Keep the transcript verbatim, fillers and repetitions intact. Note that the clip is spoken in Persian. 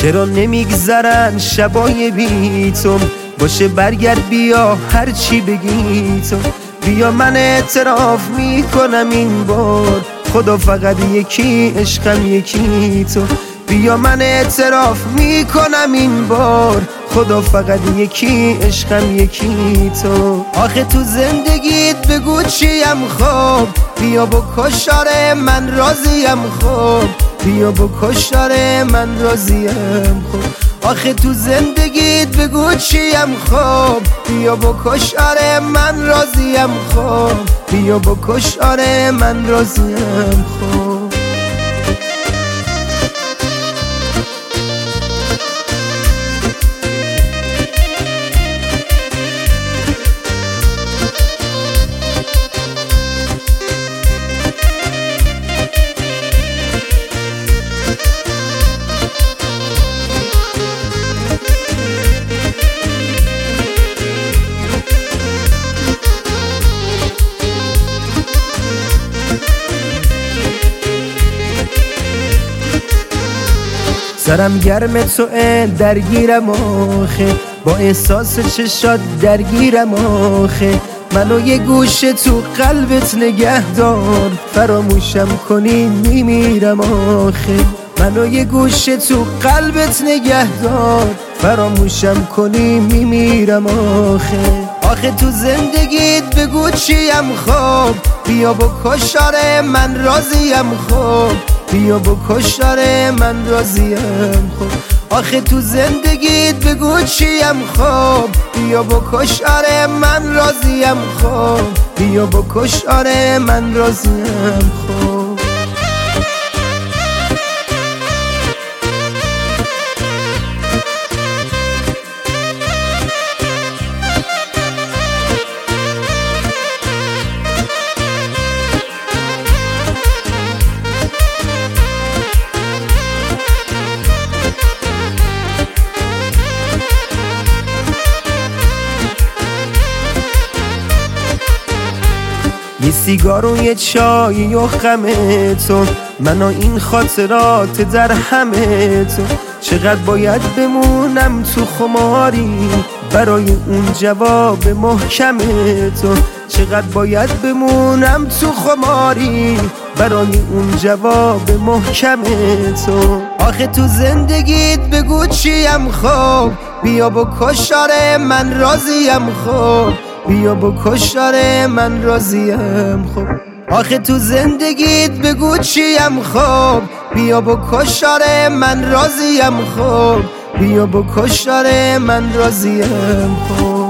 چرا نمیگذرن شبای بی تو؟ باشه برگرد بیا هر چی بگی تو، بیا من اعتراف میکنم این بار، خدا فقط یکی عشقم یکی تو. بیا من اعتراف میکنم این بار، خدا فقط یکی عشقم یکی تو. آخه تو زندگیت بگو چیم خوب، بیا بکش آره من راضیم خوب، بیا بکش آره من راضیم خوب. آخه تو زندگیت بگو چیم خوب، بیا بکش آره من راضیم خوب، بیا بکش آره من راضیم خوب. سرم گرم توه درگیرم آخه، با احساس چشات درگیرم آخه. منو یه گوشه تو قلبت نگه دار، فراموشم کنی میمیرم آخه. منو یه گوشه تو قلبت نگه دار، فراموشم کنی میمیرم آخه. آخه تو زندگیت بگو چیم خوب، بیا بکش آره من راضیم خوب، بیا بکش آره من راضیم خوب. آخه تو زندگیت بگو چیم خوب، بیا بکش آره من راضیم خوب، بیا بکش آره من راضیم خوب. یه سیگار و یه چای و خمه تو، من و این خاطرات در همه تو. چقدر باید بمونم تو خماری برای اون جواب محکم تو، چقدر باید بمونم تو خماری برای اون جواب محکم تو. آخه تو زندگیت بگو چیم خوب، بیا بکش آره من راضیم خوب، بیا بکش آره من راضیم خوب. آخه تو زندگیت بگو چیم خوب، بیا بکش آره من راضیم خوب، بیا بکش آره من راضیم خوب.